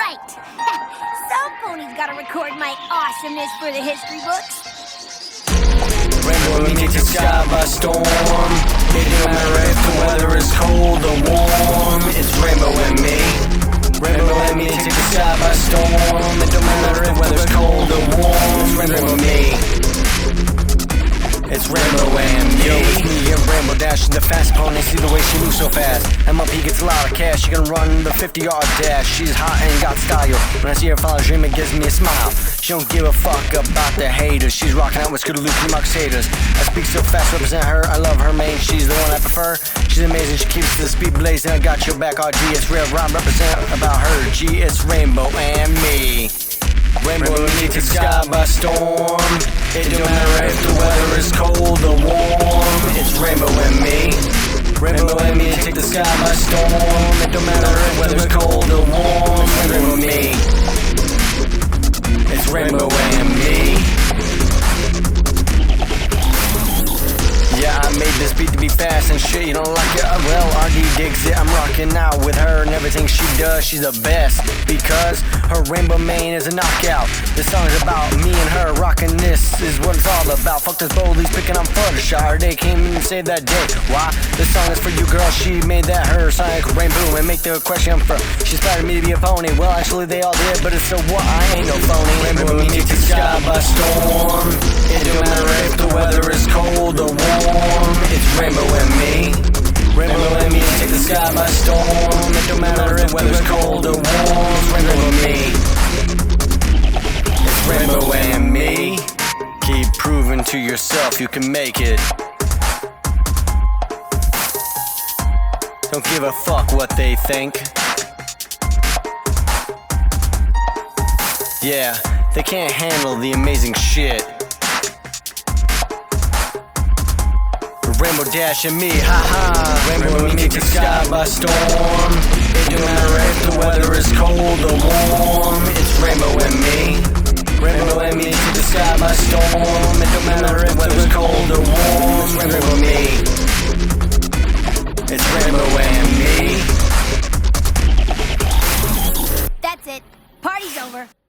right. Some pony's gotta record my awesomeness for the history books. Rainbow and me take the sky by storm. It don't matter if the weather is cold or warm. It's Rainbow and me. Rainbow and me take the sky by storm. It don't matter if the weather's cold or warm. It's Rainbow and me. It's Rainbow and me. Yo, it's me and Rainbow Dash in the fast pony. See the way she moves so fast. MLP gets a lot of cash. She can run the 50-yard dash. She's hot and got style. When I see her follow dream, it gives me a smile. She don't give a fuck about the haters. She's rocking out with Scooter Luke and Mark Saders. I speak so fast, represent her. I love her, man. She's the one I prefer. She's amazing. She keeps the speed blazing. I got your back, RG. It's real. Rhyme represent about her. G, it's Rainbow and me. Rainbow and me take the sky by storm. It don't matter if the weather is cold or warm. It's Rainbow and me. Rainbow and me take the sky by storm. It don't matter if the weather's cold or warm. It's Rainbow and me. It's Rainbow and me. Yeah, I made this beat to be fast and shit. You don't like it? Well, RD digs it. I'm rocking out with her and everything she does. She's the best because her Rainbow Mane is a knockout. This song is about me and her rocking. This is what it's all about. Fuck this Boldy's picking on Fluttershy. They came in and saved that day. Why? This song is for you, girl. She made that her Sonic Rainbow and make the question for. She inspired me to be a pony. Well, actually, they all did, but it's so what? I ain't no phony. Rainbow and me take the sky by storm. It don't matter if the weather is cold or warm. It's Rainbow and me. Rainbow and me take the sky by storm. It don't matter if weather's cold or warm. It's Rainbow and me. It's Rainbow and me. Keep proving to yourself you can make it. Don't give a fuck what they think. Yeah, they can't handle the amazing shit. Rainbow Dash and me, haha. Rainbow and me take the sky by storm. It don't matter if the weather is cold or warm. It's Rainbow and me. Rainbow and me take the sky by storm. It don't matter if the weather's cold or warm. It's Rainbow and me. It's Rainbow and me. That's it. Party's over.